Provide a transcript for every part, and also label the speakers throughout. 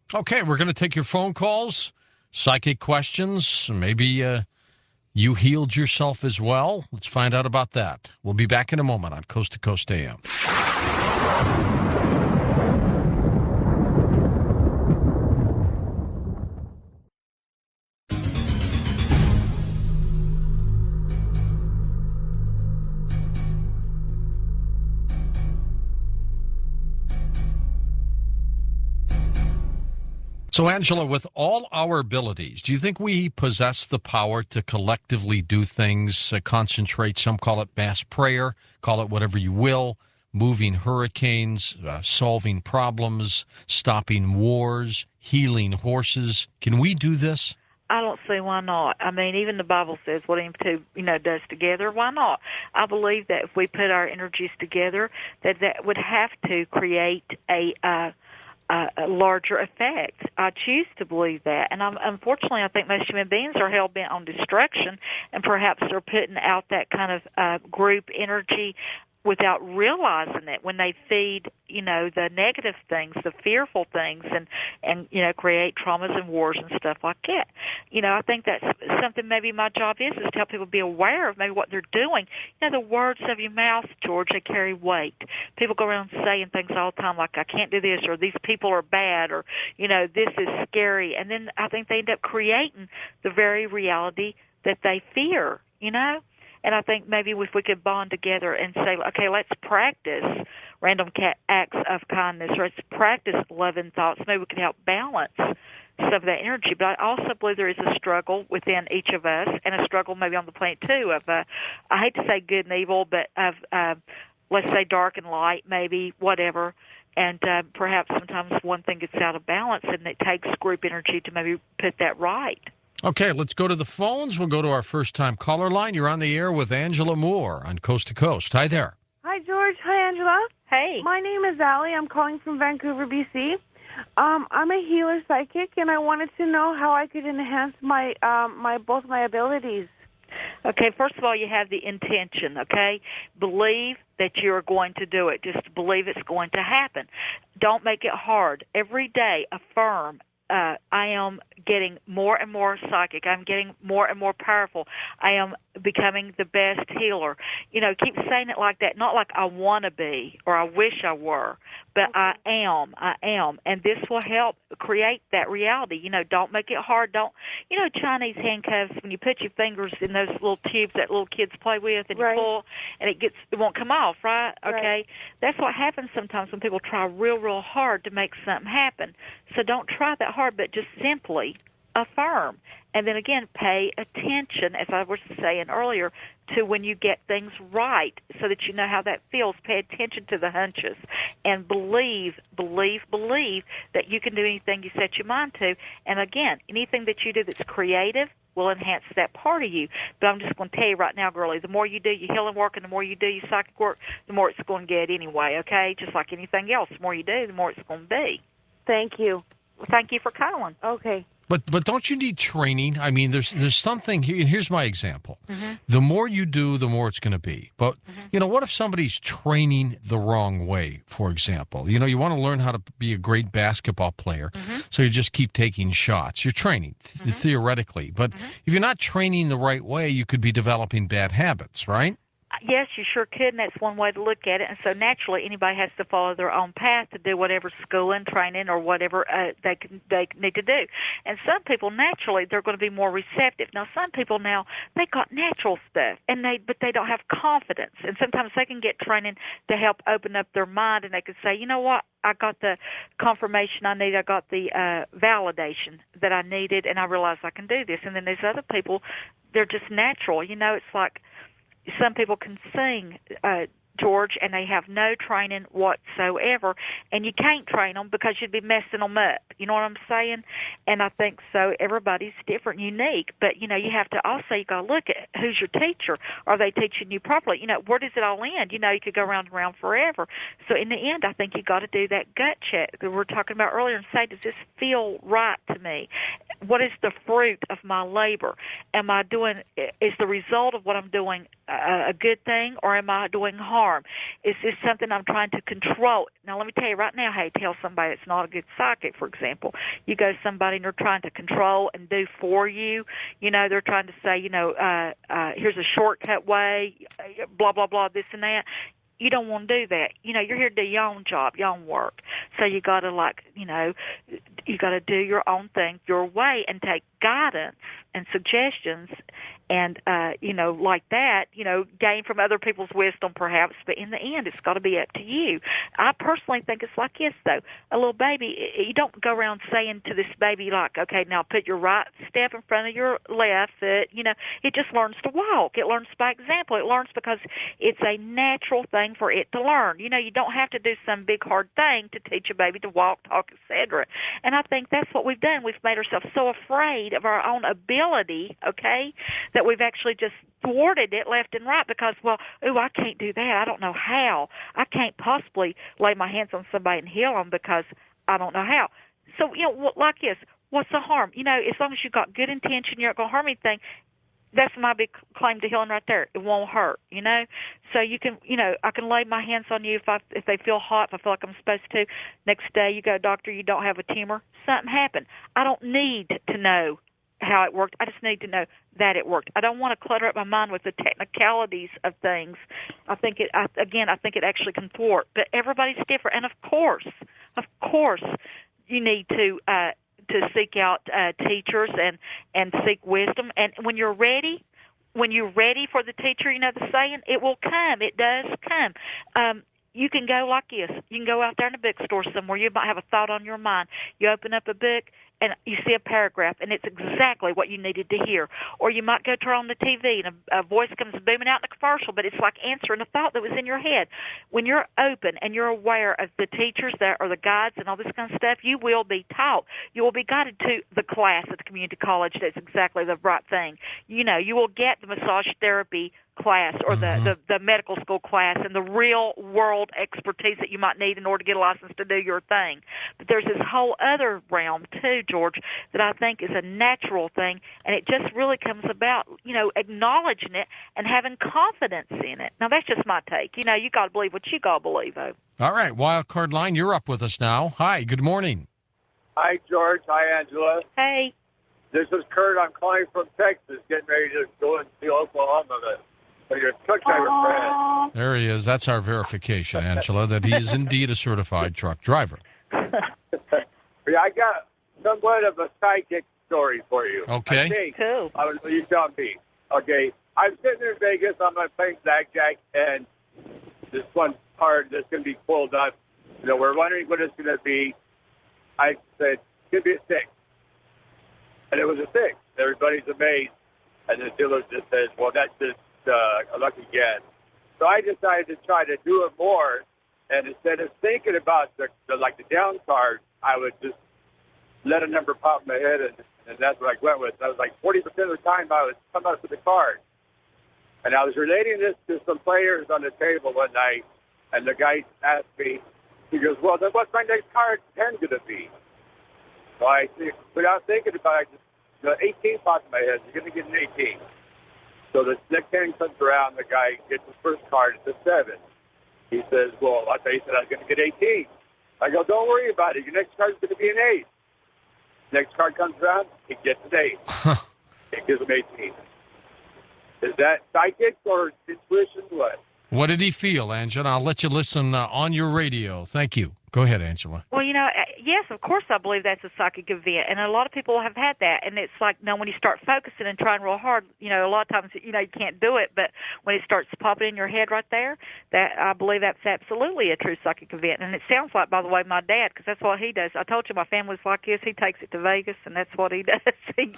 Speaker 1: Okay, we're going to take your phone calls, psychic questions. Maybe you healed yourself as well. Let's find out about that. We'll be back in a moment on Coast to Coast AM. So, Angela, with all our abilities, do you think we possess the power to collectively do things, concentrate? Some call it mass prayer, call it whatever you will, moving hurricanes, solving problems, stopping wars, healing horses. Can we do this?
Speaker 2: I don't see why not. I mean, even the Bible says what any two, does together. Why not? I believe that if we put our energies together, that would have to create a larger effect. I choose to believe that, and unfortunately, I think most human beings are hell bent on destruction, and perhaps they're putting out that kind of group energy without realizing it when they feed, the negative things, the fearful things, and create traumas and wars and stuff like that. I think that's something maybe my job is to help people be aware of maybe what they're doing. The words of your mouth, George, they carry weight. People go around saying things all the time like, I can't do this, or these people are bad, or, this is scary. And then I think they end up creating the very reality that they fear, And I think maybe if we could bond together and say, okay, let's practice random acts of kindness, or let's practice loving thoughts, maybe we can help balance some of that energy. But I also believe there is a struggle within each of us, and a struggle maybe on the planet too, of, I hate to say good and evil, but of, let's say dark and light, maybe, whatever. And perhaps sometimes one thing gets out of balance, and it takes group energy to maybe put that right.
Speaker 1: Okay, let's go to the phones. We'll go to our first-time caller line. You're on the air with Angela Moore on Coast to Coast. Hi there.
Speaker 3: Hi, George. Hi, Angela.
Speaker 2: Hey.
Speaker 3: My name is Allie. I'm calling from Vancouver, BC. I'm a healer psychic, and I wanted to know how I could enhance my both my abilities.
Speaker 2: Okay, first of all, you have the intention, okay? Believe that you're going to do it. Just believe it's going to happen. Don't make it hard. Every day, affirm. I am getting more and more psychic. I'm getting more and more powerful. I am becoming the best healer. Keep saying it like that, not like I want to be or I wish I were, but I am. And this will help create that reality. Don't make it hard. Chinese handcuffs, when you put your fingers in those little tubes that little kids play with and you pull and it won't come off, right? Okay.
Speaker 3: Right.
Speaker 2: That's what happens sometimes when people try real hard to make something happen. So don't try that hard, but just simply affirm. And then again, pay attention, as I was saying earlier, to when you get things right so that you know how that feels. Pay attention to the hunches and believe that you can do anything you set your mind to. And again, anything that you do that's creative will enhance that part of you. But I'm just going to tell you right now, girlie, the more you do your healing work and the more you do your psychic work, the more it's going to get anyway, okay? Just like anything else, the more you do, the more it's going to be.
Speaker 3: Thank you.
Speaker 2: Well, thank you for calling.
Speaker 3: Okay.
Speaker 1: But don't you need training? I mean, there's something here. Here's my example.
Speaker 2: Mm-hmm.
Speaker 1: The more you do, the more it's going to be. But, what if somebody's training the wrong way, for example? You want to learn how to be a great basketball player, so you just keep taking shots. You're training, theoretically. But if you're not training the right way, you could be developing bad habits, right?
Speaker 2: Yes, you sure could, and that's one way to look at it. And so naturally, anybody has to follow their own path to do whatever schooling, training, or whatever they need to do. And some people naturally they're going to be more receptive. Now, some people now they got natural stuff, but they don't have confidence. And sometimes they can get training to help open up their mind, and they can say, you know what, I got the confirmation I need. I got the validation that I needed, and I realized I can do this. And then there's other people, they're just natural. It's like. Some people can sing, George, and they have no training whatsoever, and you can't train them because you'd be messing them up. You know what I'm saying? And I think so. Everybody's different, unique, but you have to also you got to look at who's your teacher. Are they teaching you properly? Where does it all end? You could go round and round forever. So in the end, I think you got to do that gut check that we were talking about earlier and say, does this feel right to me? What is the fruit of my labor? Is the result of what I'm doing a good thing, or am I doing harm? harm? Is this something I'm trying to control? Now, let me tell you right now, hey, tell somebody that's not a good psychic, for example. You go to somebody and they're trying to control and do for you. They're trying to say, here's a shortcut way, blah, blah, blah, this and that. You don't want to do that. You're here to do your own job, your own work. So you got to you got to do your own thing your way and take guidance and suggestions and, like that, gain from other people's wisdom perhaps. But in the end, it's got to be up to you. I personally think it's like this, though. A little baby, you don't go around saying to this baby, like, okay, now put your right step in front of your left foot. It just learns to walk. It learns by example. It learns because it's a natural thing for it to learn. You don't have to do some big hard thing to teach a baby to walk, talk, etc. And I think that's what we've done. We've made ourselves so afraid of our own ability, okay, that we've actually just thwarted it left and right because, I can't do that. I don't know how. I can't possibly lay my hands on somebody and heal them because I don't know how. So, like this, what's the harm? As long as you've got good intention, you're not going to harm anything. That's my big claim to healing right there. It won't hurt, So you can, I can lay my hands on you if they feel hot, if I feel like I'm supposed to. Next day you go, doctor, you don't have a tumor. Something happened. I don't need to know how it worked. I just need to know that it worked. I don't want to clutter up my mind with the technicalities of things. I think it actually can thwart. But everybody's different. And of course, you need to seek out teachers and seek wisdom. And when you're ready for the teacher, the saying, it will come. It does come. You can go like this. You can go out there in a bookstore somewhere. You might have a thought on your mind. You open up a book, and you see a paragraph, and it's exactly what you needed to hear. Or you might go turn on the TV, and a voice comes booming out in the commercial, but it's like answering a thought that was in your head. When you're open and you're aware of the teachers or the guides and all this kind of stuff, you will be taught. You will be guided to the class at the community college that's exactly the right thing. You will get the massage therapy class or the medical school class and the real world expertise that you might need in order to get a license to do your thing. But there's this whole other realm too, George, that I think is a natural thing, and it just really comes about, acknowledging it and having confidence in it. Now that's just my take. You got to believe what you got to believe, though.
Speaker 1: All right, Wild Card Line, you're up with us now. Hi, good morning.
Speaker 4: Hi, George. Hi, Angela.
Speaker 2: Hey.
Speaker 4: This is Kurt. I'm calling from Texas, getting ready to go and see Oklahoma. So your truck driver friend.
Speaker 1: There he is. That's our verification, Angela, that he is indeed a certified truck driver.
Speaker 4: I got somewhat of a psychic story for you.
Speaker 1: Okay.
Speaker 2: Cool.
Speaker 4: You tell me. Okay. I'm sitting in Vegas. I'm playing blackjack, and this one card that's going to be pulled up. We're wondering what it's going to be. I said, it could be a 6. And it was a 6. Everybody's amazed. And the dealer just says, well, that's just a lucky guess. So I decided to try to do it more. And instead of thinking about the down card, I would just let a number pop in my head, and that's what I went with. I was like 40% of the time I was coming up with the card. And I was relating this to some players on the table one night, and the guy asked me, he goes, well, then what's my next card 10 going to be? So I, without thinking about it, the 18 popped in my head. You're going to get an 18. So the next 10 comes around, the guy gets his first card, it's a 7. He says, well, I thought you said I was going to get 18. I go, don't worry about it. Your next card is going to be an 8. Next card comes around, he gets an 8. It gives him 18. Is that psychic or intuition? What
Speaker 1: did he feel, Angela? I'll let you listen on your radio. Thank you. Go ahead, Angela.
Speaker 2: Well, yes, of course I believe that's a psychic event, and a lot of people have had that, and it's like, when you start focusing and trying real hard, a lot of times, you can't do it, but when it starts popping in your head right there, that I believe that's absolutely a true psychic event, and it sounds like, by the way, my dad, because that's what he does. I told you my family's like this. He takes it to Vegas, and that's what he does.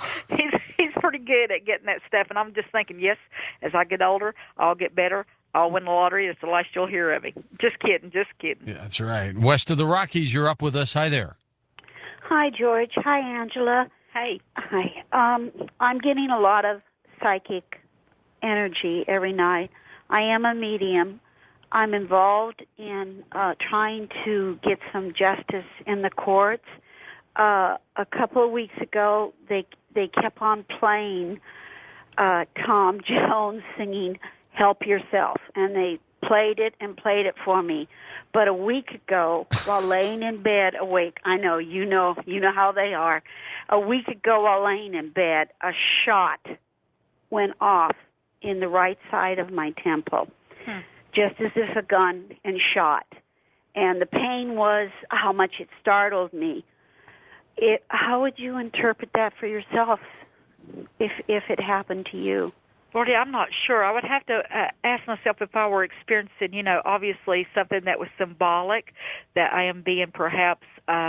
Speaker 2: He's pretty good at getting that stuff, and I'm just thinking, yes, as I get older, I'll get better. I'll win the lottery. It's the last you'll hear of me. Just kidding. Yeah,
Speaker 1: that's right. West of the Rockies, you're up with us. Hi there.
Speaker 5: Hi, George. Hi, Angela.
Speaker 2: Hey.
Speaker 5: Hi. I'm getting a lot of psychic energy every night. I am a medium. I'm involved in trying to get some justice in the courts. A couple of weeks ago, they kept on playing Tom Jones singing Help Yourself, and they played it for me. But a week ago, while laying in bed awake, I know you know how they are. A week ago, while laying in bed, a shot went off in the right side of my temple, just as if a gun and shot. And the pain was how much it startled me. How would you interpret that for yourself if it happened to you?
Speaker 2: Lordy, I'm not sure. I would have to ask myself if I were experiencing, obviously something that was symbolic, that I am being perhaps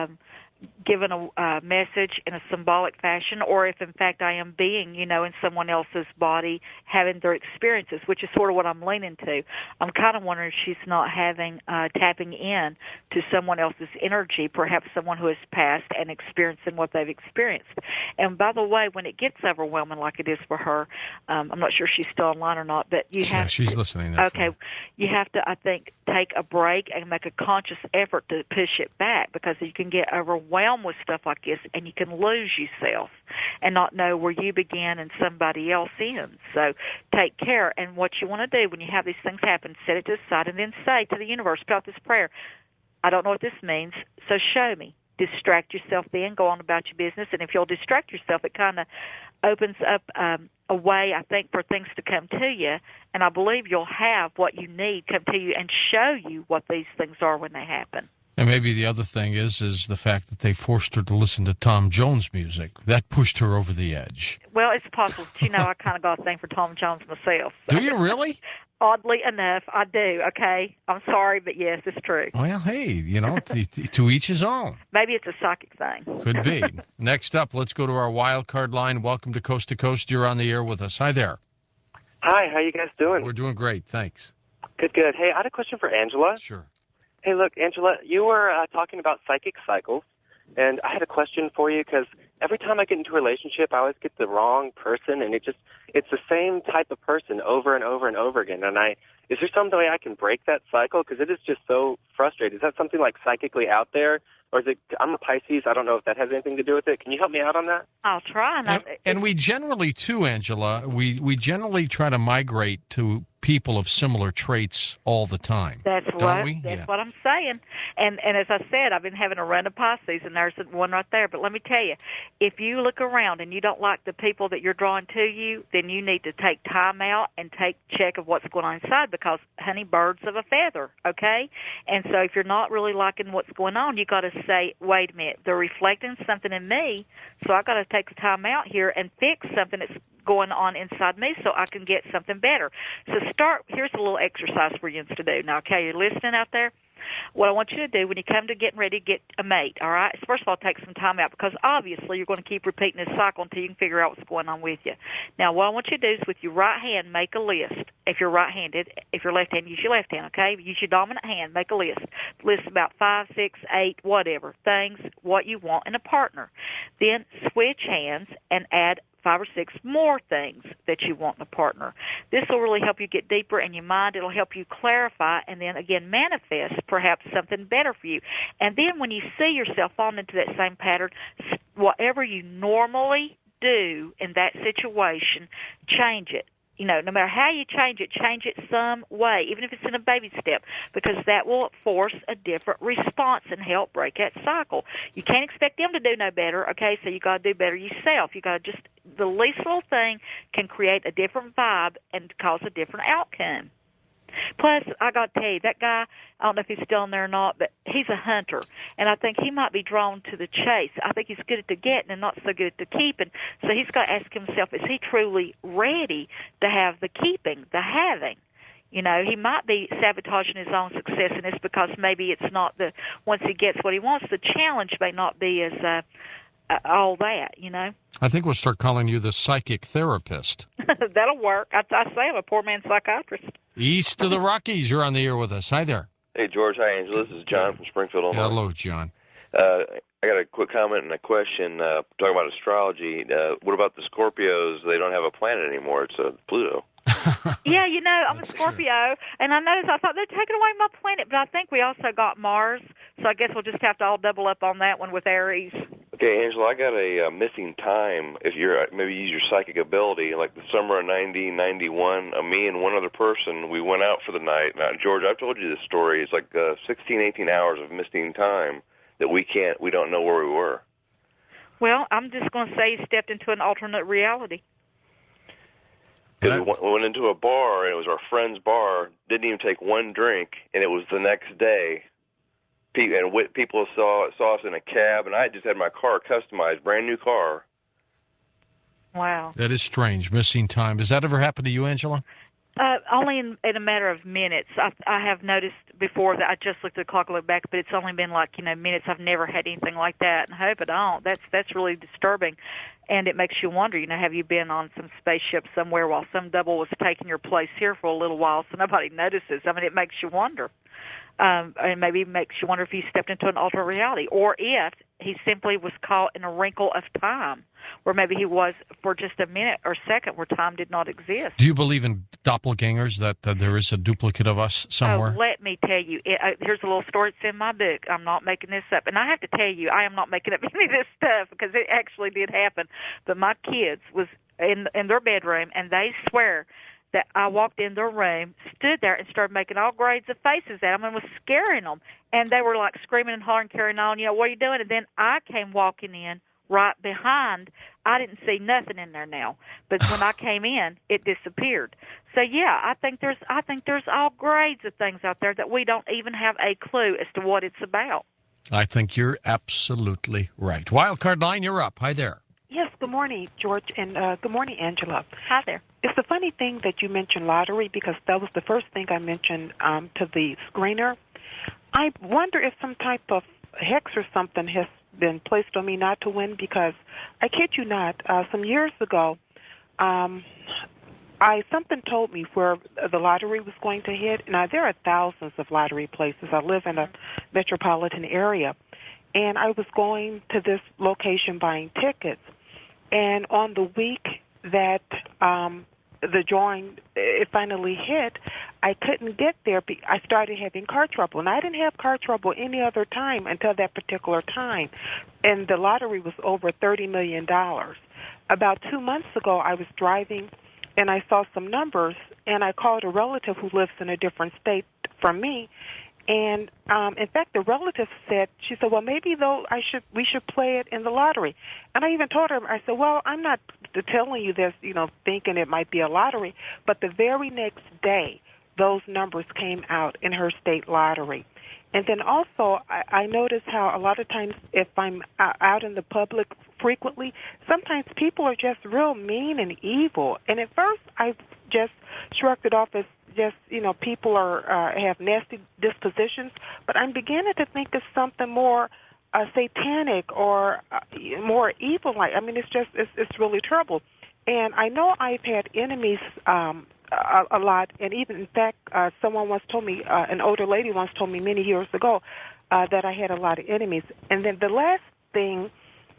Speaker 2: given a message in a symbolic fashion, or if in fact I am being, in someone else's body having their experiences, which is sort of what I'm leaning to. I'm kind of wondering if she's not tapping in to someone else's energy, perhaps someone who has passed and experiencing what they've experienced. And by the way, when it gets overwhelming like it is for her, I'm not sure she's still online or not, but
Speaker 1: she's listening.
Speaker 2: Okay, you have to, I think, take a break and make a conscious effort to push it back, because you can get overwhelmed with stuff like this and you can lose yourself and not know where you begin and somebody else ends. So take care. And what you want to do when you have these things happen, set it to the side and then say to the universe, put out this prayer, I don't know what this means, so show me. Distract yourself then, go on about your business. And if you'll distract yourself, it kind of opens up a way, I think, for things to come to you. And I believe you'll have what you need come to you and show you what these things are when they happen.
Speaker 1: And maybe the other thing is the fact that they forced her to listen to Tom Jones music. That pushed her over the edge.
Speaker 2: Well, it's possible. But, I kind of got a thing for Tom Jones myself. So.
Speaker 1: Do you really?
Speaker 2: Oddly enough, I do, okay? I'm sorry, but yes, it's true.
Speaker 1: Well, hey, to each his own.
Speaker 2: Maybe it's a psychic thing.
Speaker 1: Could be. Next up, let's go to our wild card line. Welcome to Coast to Coast. You're on the air with us. Hi there.
Speaker 6: Hi, how you guys doing?
Speaker 1: We're doing great, thanks.
Speaker 6: Good. Hey, I had a question for Angela.
Speaker 1: Sure.
Speaker 6: Hey, look, Angela, you were talking about psychic cycles, and I had a question for you because every time I get into a relationship, I always get the wrong person, and it's the same type of person over and over and over again. And is there some way I can break that cycle? Because it is just so frustrating. Is that something like psychically out there? Or is it, I'm a Pisces, I don't know if that has anything to do with it. Can you help me out on that?
Speaker 2: I'll try.
Speaker 1: And we generally, too, Angela, we generally try to migrate to people of similar traits all the time.
Speaker 2: That's
Speaker 1: what
Speaker 2: I'm saying. And as I said, I've been having a run of Pisces, and there's one right there. But let me tell you, if you look around and you don't like the people that you're drawing to you, then you need to take time out and take check of what's going on inside, because, honey, birds of a feather, okay? And so if you're not really liking what's going on, you got to say, wait a minute, they're reflecting something in me, so I got to take the time out here and fix something that's going on inside me so I can get something better. So here's a little exercise for you to do. Now, okay, you're listening out there? What I want you to do when you come to getting ready to get a mate, all right, first of all, take some time out, because obviously you're going to keep repeating this cycle until you can figure out what's going on with you. Now, what I want you to do is with your right hand, make a list. If you're right-handed, if you're left-handed, use your left hand, okay? Use your dominant hand, make a list. List about 5, 6, 8, whatever, things, what you want in a partner. Then switch hands and add 5 or 6 more things that you want in a partner. This will really help you get deeper in your mind. It'll help you clarify and then, again, manifest perhaps something better for you. And then when you see yourself falling into that same pattern, whatever you normally do in that situation, change it. No matter how you change it some way, even if it's in a baby step, because that will force a different response and help break that cycle. You can't expect them to do no better, okay? So you got to do better yourself. You got to the least little thing can create a different vibe and cause a different outcome. Plus, I got to tell you, that guy, I don't know if he's still in there or not, but he's a hunter, and I think he might be drawn to the chase. I think he's good at the getting and not so good at the keeping. So he's got to ask himself, is he truly ready to have the keeping, the having? He might be sabotaging his own success in this because maybe it's not once he gets what he wants, the challenge may not be as all that,
Speaker 1: I think we'll start calling you the psychic therapist.
Speaker 2: That'll work. I say I'm a poor man's psychiatrist.
Speaker 1: East of the Rockies, you're on the air with us. Hi there.
Speaker 7: Hey, George. Hi, Angela. This is John from Springfield, Illinois.
Speaker 1: Hello, John.
Speaker 7: I got a quick comment and a question. Talking about astrology, what about the Scorpios? They don't have a planet anymore. It's Pluto.
Speaker 2: Yeah, I'm a Scorpio, and I thought they're taking away my planet, but I think we also got Mars, so I guess we'll just have to all double up on that one with Aries.
Speaker 7: Okay, Angela, I got a missing time. If you're maybe use your psychic ability, like the summer of 1991, me and one other person, we went out for the night. Now, George, I've told you this story. It's like 16, 18 hours of missing time that we don't know where we were.
Speaker 2: Well, I'm just going to say he stepped into an alternate reality.
Speaker 7: We went into a bar, and it was our friend's bar. Didn't even take one drink, and it was the next day. And people saw us in a cab, and I just had my car customized, brand new car.
Speaker 2: Wow.
Speaker 1: That is strange, missing time. Has that ever happened to you, Angela?
Speaker 2: Only in a matter of minutes. I have noticed before that I just looked at the clock and looked back, but it's only been like, minutes. I've never had anything like that, and I hope I don't. That's really disturbing, and it makes you wonder, have you been on some spaceship somewhere while some double was taking your place here for a little while so nobody notices? I mean, it makes you wonder. And maybe makes you wonder if he stepped into an alternate reality, or if he simply was caught in a wrinkle of time, where maybe he was for just a minute or second where time did not exist.
Speaker 1: Do you believe in doppelgangers, that there is a duplicate of us somewhere?
Speaker 2: Oh, let me tell you. Here's a little story that's in my book. I'm not making this up. And I have to tell you, I am not making up any of this stuff because it actually did happen. But my kids was in their bedroom, and they swear that I walked in their room, stood there, and started making all grades of faces at them and was scaring them. And they were like screaming and hollering, carrying on, what are you doing? And then I came walking in right behind. I didn't see nothing in there now. But when I came in, it disappeared. So, yeah, I think there's all grades of things out there that we don't even have a clue as to what it's about.
Speaker 1: I think you're absolutely right. Wildcard line, you're up. Hi there.
Speaker 8: Yes, good morning, George, and good morning, Angela.
Speaker 2: Hi there.
Speaker 8: It's a funny thing that you mentioned lottery because that was the first thing I mentioned to the screener. I wonder if some type of hex or something has been placed on me not to win because, I kid you not, some years ago, something told me where the lottery was going to hit. Now, there are thousands of lottery places. I live in a metropolitan area, and I was going to this location buying tickets. And on the week that the drawing it finally hit, I couldn't get there. I started having car trouble, and I didn't have car trouble any other time until that particular time. And the lottery was over $30 million. About 2 months ago, I was driving, and I saw some numbers, and I called a relative who lives in a different state from me. And in fact, the relative said, she said, well, maybe though we should play it in the lottery. And I even told her, I said, well, I'm not telling you this, thinking it might be a lottery. But the very next day, those numbers came out in her state lottery. And then also, I noticed how a lot of times if I'm out in the public frequently, sometimes people are just real mean and evil. And at first, I just shrugged it off as just, people have nasty dispositions, but I'm beginning to think it's something more satanic or more evil-like. I mean, it's really terrible. And I know I've had enemies a lot, and even, in fact, someone once told me, an older lady once told me many years ago that I had a lot of enemies. And then the last thing,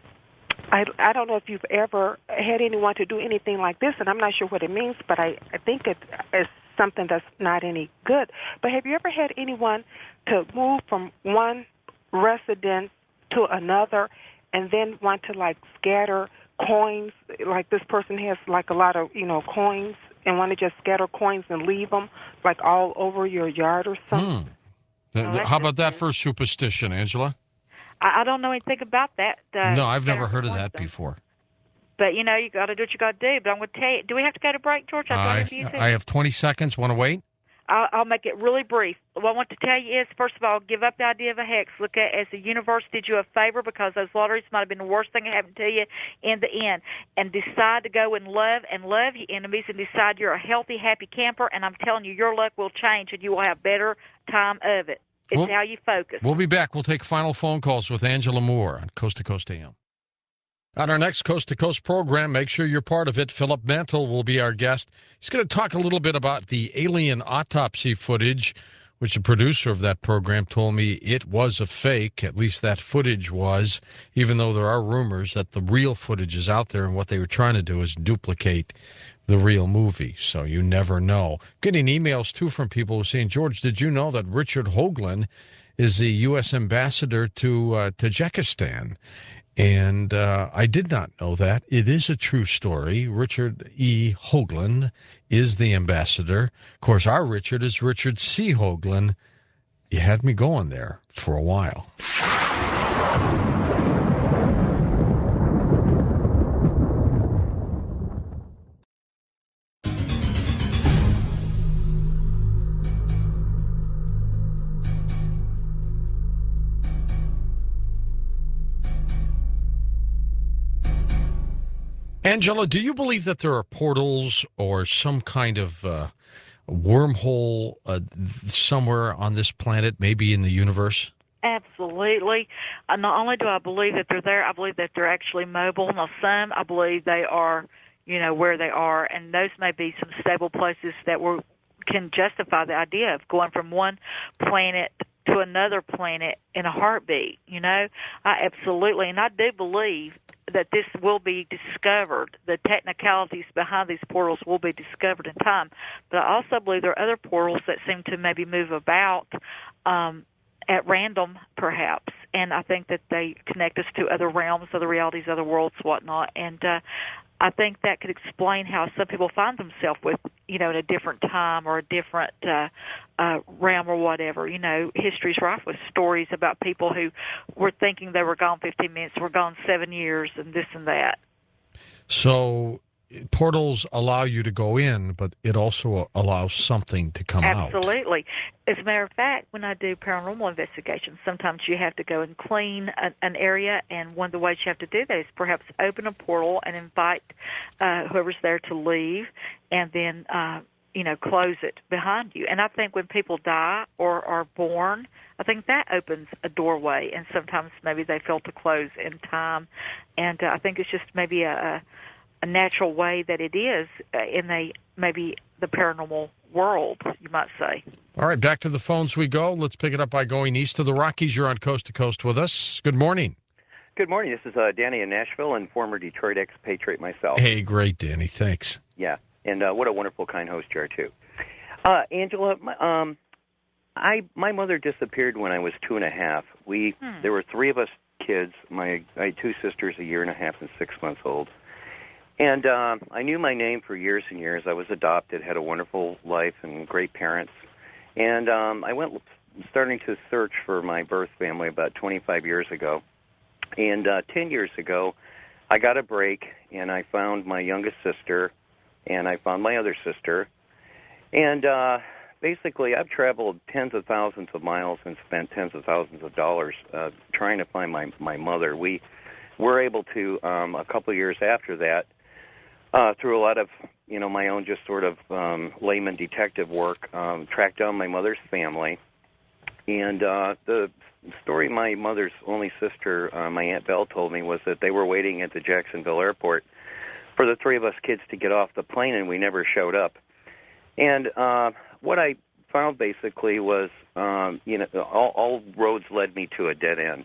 Speaker 8: I don't know if you've ever had anyone to do anything like this, and I'm not sure what it means, but I think it is something that's not any good. But have you ever had anyone to move from one residence to another and then want to, scatter coins? Like this person has, a lot of, coins and want to just scatter coins and leave them, all over your yard or something?
Speaker 1: How about that for superstition, Angela?
Speaker 2: I don't know anything about that.
Speaker 1: No, I've never heard of that before.
Speaker 2: But, you got to do what you got to do. But I'm going to tell you, do we have to go to break, George?
Speaker 1: I have 20 seconds. Want to wait?
Speaker 2: I'll make it really brief. What I want to tell you is, first of all, give up the idea of a hex. Look at it as the universe did you a favor because those lotteries might have been the worst thing that happened to you in the end. And decide to go and love your enemies and decide you're a healthy, happy camper. And I'm telling you, your luck will change and you will have better time of it. It's how you focus.
Speaker 1: We'll be back. We'll take final phone calls with Angela Moore on Coast to Coast AM. On our next Coast to Coast program, make sure you're part of it. Philip Mantle will be our guest. He's going to talk a little bit about the alien autopsy footage, which the producer of that program told me it was a fake. At least that footage was, even though there are rumors that the real footage is out there, and what they were trying to do is duplicate the real movie. So you never know. Getting emails, too, from people who are saying, George, did you know that Richard Hoagland is the U.S. ambassador to Tajikistan? And I did not know that. It is a true story. Richard E. Hoagland is the ambassador. Of course, our Richard is Richard C. Hoagland. You had me going there for a while. Angela, do you believe that there are portals or some kind of wormhole somewhere on this planet, maybe in the universe?
Speaker 2: Absolutely. Not only do I believe that they're there, I believe that they're actually mobile. Now, some I believe they are, where they are, and those may be some stable places that can justify the idea of going from one planet to another planet in a heartbeat. I absolutely, and I do believe that this will be discovered. The technicalities behind these portals will be discovered in time. But I also believe there are other portals that seem to maybe move about at random, perhaps. And I think that they connect us to other realms, other realities, other worlds, whatnot. And I think that could explain how some people find themselves with, in a different time or a different realm or whatever. History's rife with stories about people who were thinking they were gone 15 minutes, were gone 7 years, and this and that.
Speaker 1: So portals allow you to go in, but it also allows something to come out.
Speaker 2: Absolutely. As a matter of fact, when I do paranormal investigations, sometimes you have to go and clean an area, and one of the ways you have to do that is perhaps open a portal and invite whoever's there to leave, and then close it behind you. And I think when people die or are born, I think that opens a doorway, and sometimes maybe they fail to close in time. And I think it's just maybe a natural way that it is in maybe the paranormal world, you might say.
Speaker 1: All right, back to the phones we go. Let's pick it up by going east of the Rockies. You're on Coast to Coast with us. Good morning.
Speaker 9: Good morning. This is Danny in Nashville and former Detroit expatriate myself.
Speaker 1: Hey, great, Danny. Thanks.
Speaker 9: Yeah, and what a wonderful, kind host you are, too. Angela, my mother disappeared when I was 2.5. There were 3 of us kids. I had 2 sisters, 1.5 and 6 months old. And I knew my name for years and years. I was adopted, had a wonderful life and great parents. And I went starting to search for my birth family about 25 years ago. And 10 years ago, I got a break, and I found my youngest sister, and I found my other sister. And basically, I've traveled tens of thousands of miles and spent tens of thousands of dollars trying to find my mother. We were able to, a couple of years after that, through a lot of, my own just sort of layman detective work, track down my mother's family. And the story my mother's only sister, my Aunt Belle, told me was that they were waiting at the Jacksonville airport for the 3 of us kids to get off the plane, and we never showed up. And what I found basically was, all roads led me to a dead end.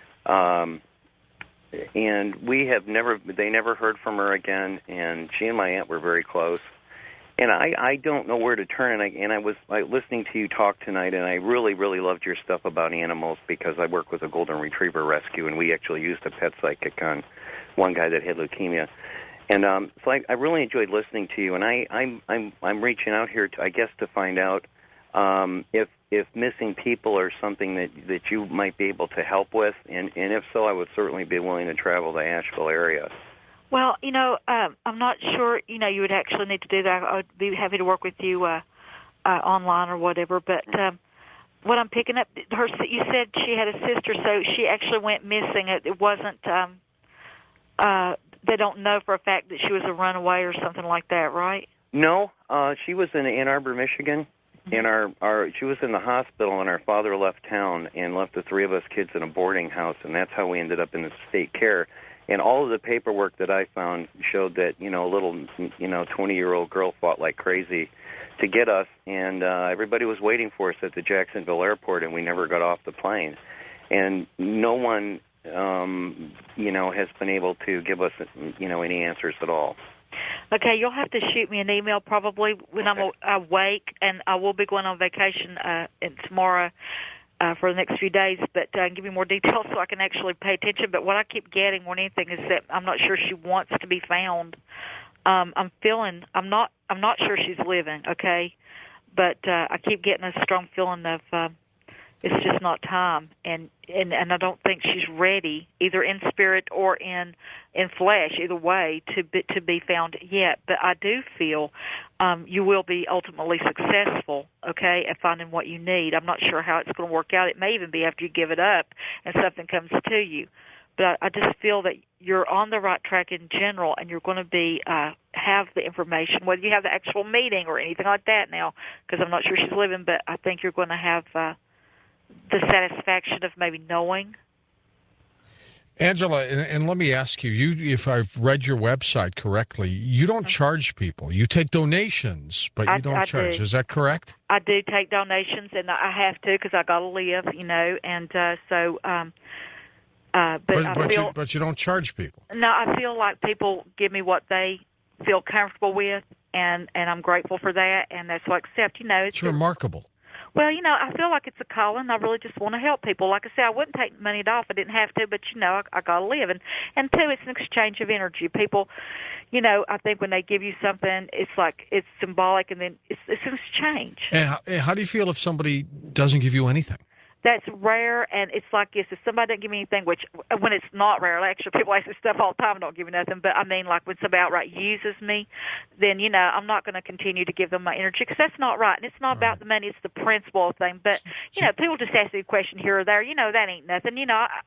Speaker 9: And they never heard from her again, and she and my aunt were very close. And I don't know where to turn, and I was listening to you talk tonight, and I really, really loved your stuff about animals because I work with a golden retriever rescue, and we actually used a pet psychic on one guy that had leukemia. And so I really enjoyed listening to you, and I'm reaching out here, to find out if missing people are something that you might be able to help with, and if so, I would certainly be willing to travel the Asheville area.
Speaker 2: Well, I'm not sure, you would actually need to do that. I would be happy to work with you online or whatever, but what I'm picking up, you said she had a sister, so she actually went missing. It wasn't, they don't know for a fact that she was a runaway or something like that, right?
Speaker 9: No, she was in Ann Arbor, Michigan. And she was in the hospital, and our father left town and left the 3 of us kids in a boarding house, and that's how we ended up in the state care. And all of the paperwork that I found showed that, a little, 20-year-old girl fought like crazy to get us, and everybody was waiting for us at the Jacksonville airport, and we never got off the plane. And no one, has been able to give us, any answers at all.
Speaker 2: Okay, you'll have to shoot me an email probably when I'm awake, and I will be going on vacation tomorrow for the next few days, but give me more details so I can actually pay attention. But what I keep getting more than anything is that I'm not sure she wants to be found. I'm not sure she's living, okay? But I keep getting a strong feeling of it's just not time, and I don't think she's ready, either in spirit or in flesh, either way, to be found yet. But I do feel you will be ultimately successful, okay, at finding what you need. I'm not sure how it's going to work out. It may even be after you give it up and something comes to you. But I just feel that you're on the right track in general, and you're going to be have the information, whether you have the actual meeting or anything like that now, because I'm not sure she's living, but I think you're going to have the satisfaction of maybe knowing.
Speaker 1: Angela, and let me ask you, if I've read your website correctly, you don't charge people. You take donations, but you don't charge.
Speaker 2: Do.
Speaker 1: Is that correct?
Speaker 2: I do take donations, and I have to because I got to live, and so.
Speaker 1: But you don't charge people.
Speaker 2: No, I feel like people give me what they feel comfortable with, and I'm grateful for that, and that's what I accept.
Speaker 1: It's remarkable.
Speaker 2: Well, I feel like it's a calling. I really just want to help people. Like I said, I wouldn't take money at all if I didn't have to, but, I got to live. And two, it's an exchange of energy. People, I think when they give you something, it's like it's symbolic, and then it's an exchange.
Speaker 1: And how do you feel if somebody doesn't give you anything?
Speaker 2: That's rare, and it's like this. If somebody doesn't give me anything, which when it's not rare, actually people ask me stuff all the time and don't give me nothing, but I mean like when somebody outright uses me, then, I'm not going to continue to give them my energy because that's not right. And it's not about the money, it's the principle thing. But, people just ask me a question here or there, that ain't nothing,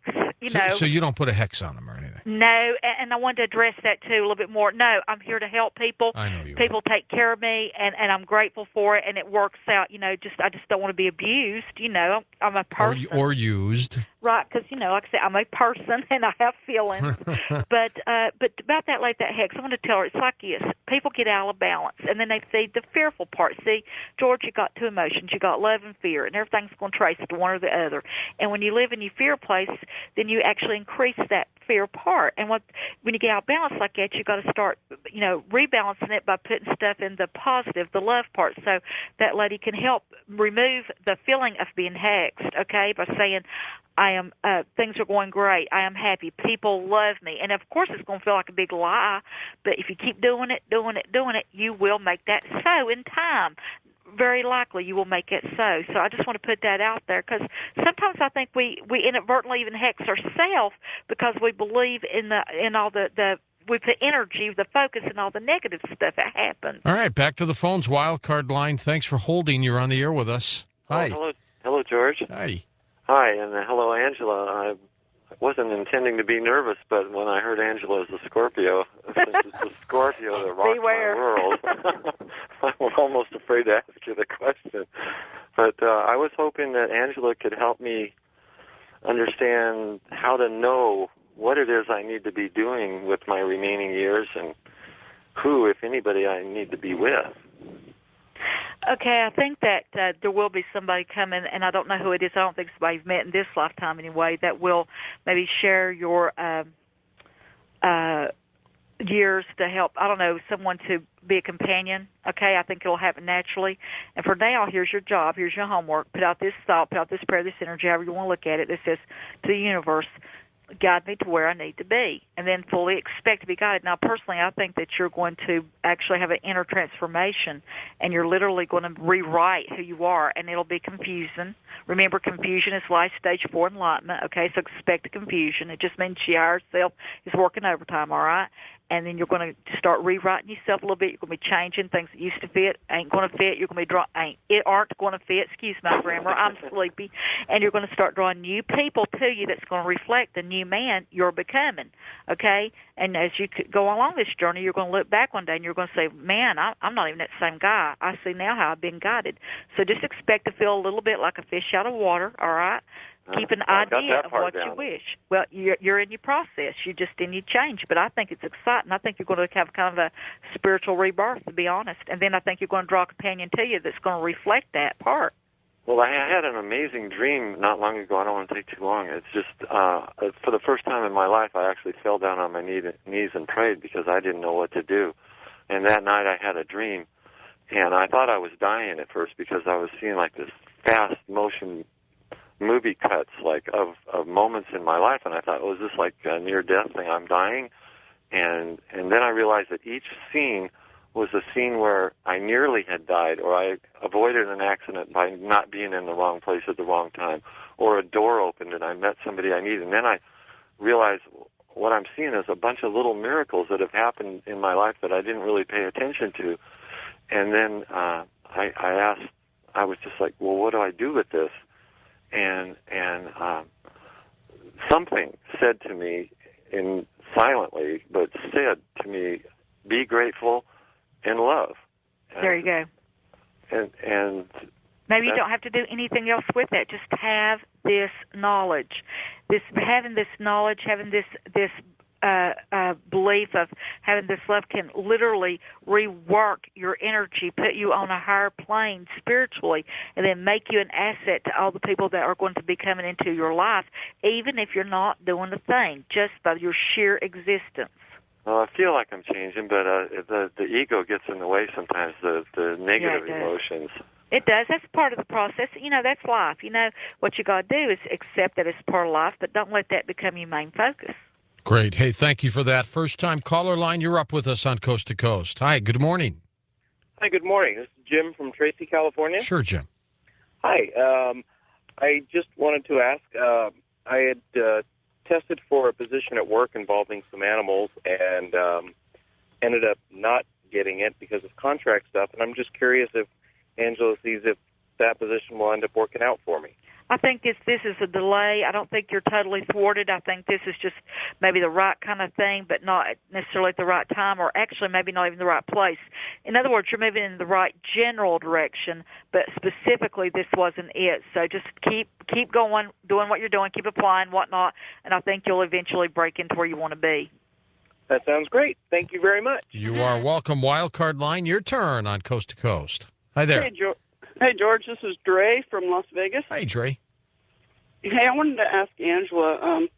Speaker 1: So you don't put a hex on them or anything?
Speaker 2: No, and I wanted to address that too a little bit more. No, I'm here to help people.
Speaker 1: I know you
Speaker 2: People take care of me, and I'm grateful for it, and it works out, I just don't want to be abused, I'm a person.
Speaker 1: Or used.
Speaker 2: Right, because, like I said, I'm a person and I have feelings. but about that hex, I want to tell her, it's like this. People get out of balance, and then they feed the fearful part. See, George, you got two emotions. You got love and fear, and everything's going to trace to one or the other. And when you live in your fear place, then you actually increase that fear part. And when you get out of balance like that, you got to start, rebalancing it by putting stuff in the positive, the love part, so that lady can help remove the feeling of being hexed, okay, by saying, I am. Things are going great. I am happy. People love me, and of course, it's going to feel like a big lie. But if you keep doing it, you will make that so in time. Very likely, you will make it so. So I just want to put that out there because sometimes I think we inadvertently even hex ourselves because we believe in all the with the energy, the focus, and all the negative stuff that happens.
Speaker 1: All right, back to the phones. Wildcard line. Thanks for holding. You're on the air with us. Hi.
Speaker 10: Hello, George.
Speaker 1: Hi.
Speaker 10: Hi, and hello, Angela. I wasn't intending to be nervous, but when I heard Angela is a Scorpio, since it's a Scorpio that rocks
Speaker 2: Beware.
Speaker 10: my world, I'm almost afraid to ask you the question. But I was hoping that Angela could help me understand how to know what it is I need to be doing with my remaining years and who, if anybody, I need to be with.
Speaker 2: Okay, I think that there will be somebody coming, and I don't know who it is. I don't think somebody you've met in this lifetime anyway, that will maybe share your years to help, I don't know, someone to be a companion. Okay, I think it'll happen naturally. And for now, here's your job, here's your homework. Put out this thought, put out this prayer, this energy, however you want to look at it. This says to the universe, guide me to where I need to be, and then fully expect to be guided. Now, personally, I think that you're going to actually have an inner transformation, and you're literally going to rewrite who you are, and it'll be confusing. Remember, confusion is life stage 4 enlightenment, okay? So expect confusion. It just means your higher self is working overtime, all right? And then you're going to start rewriting yourself a little bit. You're going to be changing things that used to fit, ain't going to fit. You're going to be aren't going to fit. Excuse my grammar. I'm sleepy. And you're going to start drawing new people to you that's going to reflect the new man you're becoming, okay? And as you go along this journey, you're going to look back one day and you're going to say, man, I'm not even that same guy. I see now how I've been guided. So just expect to feel a little bit like a fish out of water, all right? Keep an idea of what you wish. Well, you're in your process. You're just in your change. But I think it's exciting. I think you're going to have kind of a spiritual rebirth, to be honest. And then I think you're going to draw a companion to you that's going to reflect that part.
Speaker 10: Well, I had an amazing dream not long ago. I don't want to take too long. It's just for the first time in my life, I actually fell down on my knees and prayed because I didn't know what to do. And that night I had a dream, and I thought I was dying at first because I was seeing like this fast motion movie cuts, like of moments in my life, and I thought, oh, is this like a near-death thing? I'm dying, and then I realized that each scene was a scene where I nearly had died, or I avoided an accident by not being in the wrong place at the wrong time, or a door opened and I met somebody I needed. And then I realized what I'm seeing is a bunch of little miracles that have happened in my life that I didn't really pay attention to. And then I asked, I was just like, well, what do I do with this? And something said to me, silently, but said to me, be grateful and love.
Speaker 2: There you go.
Speaker 10: And
Speaker 2: maybe you don't have to do anything else with that. Just have this knowledge. Having this knowledge, having this belief of having this love can literally rework your energy, put you on a higher plane spiritually, and then make you an asset to all the people that are going to be coming into your life, even if you're not doing a thing, just by your sheer existence.
Speaker 10: Well, I feel like I'm changing, but the ego gets in the way sometimes, the negative emotions.
Speaker 2: It does. That's part of the process. That's life. What you got to do is accept that it's part of life, but don't let that become your main focus.
Speaker 1: Great. Hey, thank you for that. First-time caller line, you're up with us on Coast to Coast. Hi, good morning.
Speaker 11: Hi, good morning. This is Jim from Tracy, California.
Speaker 1: Sure, Jim.
Speaker 11: Hi. I just wanted to ask, I had tested for a position at work involving some animals and ended up not getting it because of contract stuff, and I'm just curious if Angela sees if that position will end up working out for me.
Speaker 2: I think this is a delay. I don't think you're totally thwarted. I think this is just maybe the right kind of thing, but not necessarily at the right time, or actually maybe not even the right place. In other words, you're moving in the right general direction, but specifically this wasn't it. So just keep going, doing what you're doing, keep applying, whatnot, and I think you'll eventually break into where you want to be.
Speaker 11: That sounds great. Thank you very much.
Speaker 1: You are welcome. Wildcard line, your turn on Coast to Coast. Hi there.
Speaker 12: Hey, George, this is Dre from Las Vegas.
Speaker 1: Hey, Dre.
Speaker 12: Hey, I wanted to ask Angela,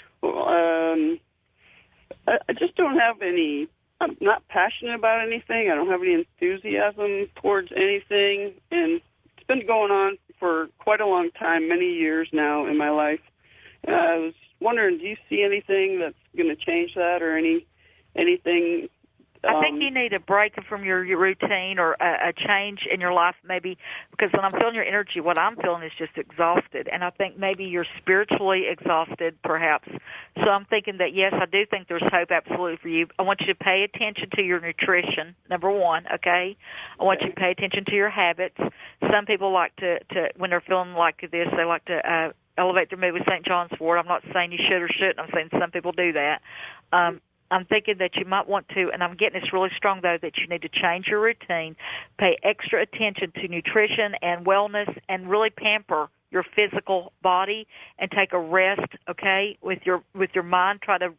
Speaker 12: I just don't have I'm not passionate about anything. I don't have any enthusiasm towards anything, and it's been going on for quite a long time, many years now in my life. And I was wondering, do you see anything that's going to change that, or anything?
Speaker 2: I think you need a break from your routine, or a change in your life, maybe, because when I'm feeling your energy, what I'm feeling is just exhausted, and I think maybe you're spiritually exhausted, perhaps. So I'm thinking that, yes, I do think there's hope absolutely for you. I want you to pay attention to your nutrition, number one, okay? I want you to pay attention to your habits. Some people like to when they're feeling like this, they like to elevate their mood with St. John's wort. I'm not saying you should or shouldn't. I'm saying some people do that. I'm thinking that you might want to, and I'm getting this really strong, though, that you need to change your routine, pay extra attention to nutrition and wellness, and really pamper your physical body and take a rest, okay, with your mind. Try to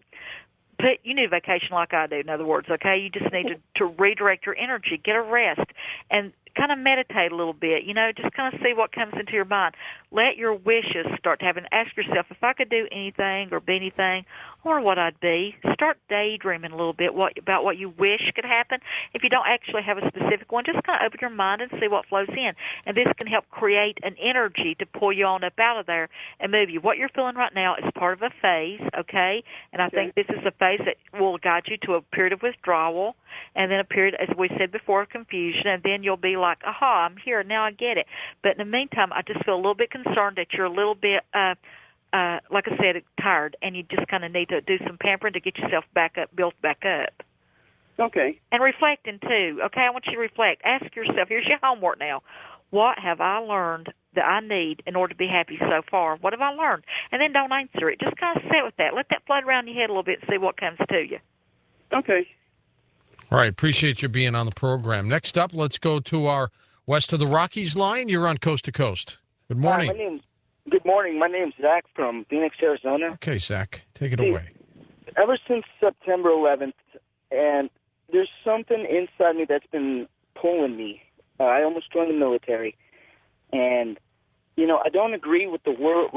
Speaker 2: you need a vacation like I do, in other words, okay? You just need to redirect your energy, get a rest, and kind of meditate a little bit, just kind of see what comes into your mind. Let your wishes start to happen. Ask yourself, if I could do anything or be anything, I wonder what I'd be. Start daydreaming a little bit about what you wish could happen. If you don't actually have a specific one, just kind of open your mind and see what flows in. And this can help create an energy to pull you on up out of there and move you. What you're feeling right now is part of a phase, okay? And I think this is a phase that will guide you to a period of withdrawal, and then a period, as we said before, of confusion, and then you'll be like, aha, I'm here, now I get it. But in the meantime, I just feel a little bit concerned that you're a little bit, like I said, tired, and you just kind of need to do some pampering to get yourself back up, built back up.
Speaker 12: Okay.
Speaker 2: And reflecting, too, okay? I want you to reflect. Ask yourself, here's your homework now. What have I learned that I need in order to be happy so far? What have I learned? And then don't answer it. Just kind of sit with that. Let that float around your head a little bit and see what comes to you.
Speaker 12: Okay.
Speaker 1: All right, appreciate you being on the program. Next up, let's go to our West of the Rockies line. You're on Coast to Coast. Good morning.
Speaker 13: Good morning. My name's Zach from Phoenix, Arizona.
Speaker 1: Okay, Zach, take it away.
Speaker 13: Ever since September 11th, and there's something inside me that's been pulling me. I almost joined the military, and, I don't agree with the world,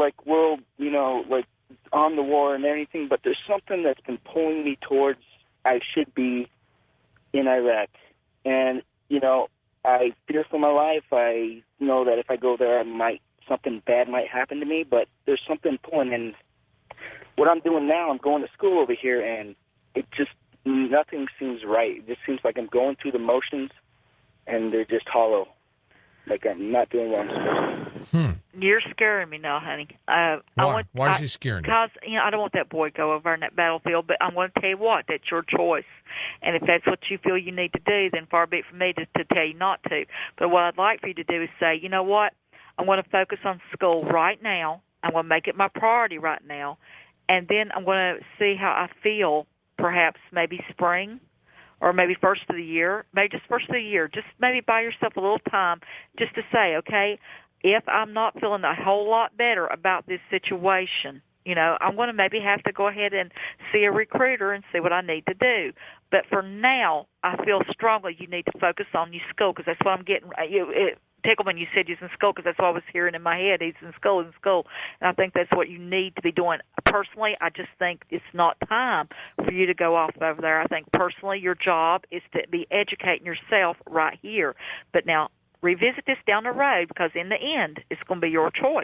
Speaker 13: on the war and everything, but there's something that's been pulling me towards I should be in Iraq. And, I fear for my life. I know that if I go there, something bad might happen to me, but there's something pulling. And what I'm doing now, I'm going to school over here, and it just, nothing seems right. It just seems like I'm going through the motions, and they're just hollow. Like I'm not doing what I'm supposed to.
Speaker 2: You're scaring me now, honey.
Speaker 1: Why? Why is he scaring you?
Speaker 2: Because, I don't want that boy to go over in that battlefield, but I'm going to tell you what, that's your choice. And if that's what you feel you need to do, then far be it from me to tell you not to. But what I'd like for you to do is say, you know what, I'm going to focus on school right now. I'm going to make it my priority right now. And then I'm going to see how I feel, perhaps maybe spring, or maybe first of the year, maybe just first of the year. Just maybe buy yourself a little time just to say, okay, if I'm not feeling a whole lot better about this situation, I'm going to maybe have to go ahead and see a recruiter and see what I need to do. But for now, I feel strongly you need to focus on your school, because that's what I'm getting. It tickled when you said he's in school, because that's what I was hearing in my head. He's in school. And I think that's what you need to be doing. Personally, I just think it's not time for you to go off over there. I think personally your job is to be educating yourself right here. But now revisit this down the road, because in the end, it's going to be your choice.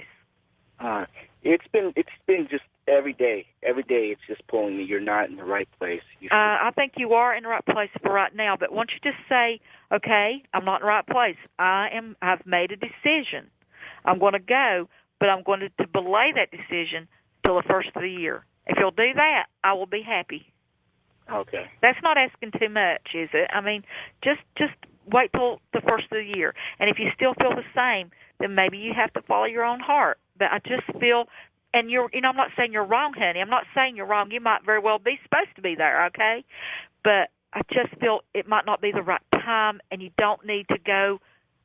Speaker 13: It's been just every day. Every day it's just pulling me. You're not in the right place.
Speaker 2: I think you are in the right place for right now, but once you just say, okay, I'm not in the right place. I've made a decision. I'm going to go, but I'm going to belay that decision till the first of the year. If you'll do that, I will be happy.
Speaker 13: Okay.
Speaker 2: That's not asking too much, is it? I mean, just wait till the first of the year. And if you still feel the same, then maybe you have to follow your own heart. But I just feel, and I'm not saying you're wrong, honey. I'm not saying you're wrong. You might very well be supposed to be there, okay? But I just feel it might not be the right time, and you don't need to go.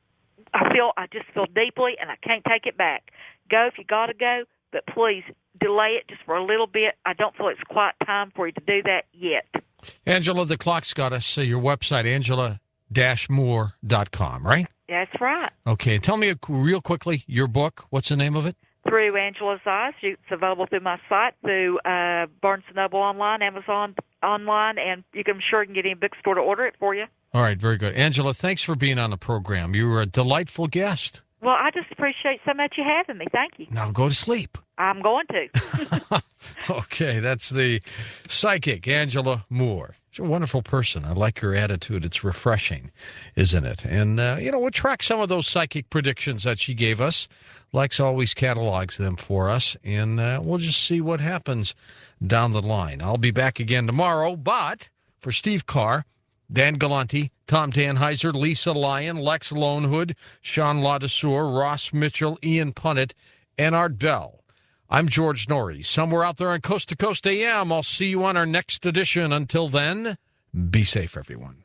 Speaker 2: I just feel deeply, and I can't take it back. Go if you got to go, but please delay it just for a little bit. I don't feel it's quite time for you to do that yet.
Speaker 1: Angela, the clock's got us. Your website, angela-moore.com, right?
Speaker 2: That's right.
Speaker 1: Okay. Tell me real quickly your book. What's the name of it?
Speaker 2: Through Angela's Eyes. It's available through my site, through Barnes & Noble online, Amazon online, and I'm sure you can get any bookstore to order it for you.
Speaker 1: All right. Very good. Angela, thanks for being on the program. You were a delightful guest.
Speaker 2: Well, I just appreciate so much you having me. Thank you.
Speaker 1: Now go to sleep.
Speaker 2: I'm going to.
Speaker 1: Okay. That's the psychic, Angela Moore. She's a wonderful person. I like her attitude. It's refreshing, isn't it? And, we'll track some of those psychic predictions that she gave us. Lex always catalogs them for us, and we'll just see what happens down the line. I'll be back again tomorrow, but for Steve Carr, Dan Galante, Tom Danheiser, Lisa Lyon, Lex Lonehood, Sean Ladesseur, Ross Mitchell, Ian Punnett, and Art Bell, I'm George Norrie. Somewhere out there on Coast to Coast AM. I'll see you on our next edition. Until then, be safe, everyone.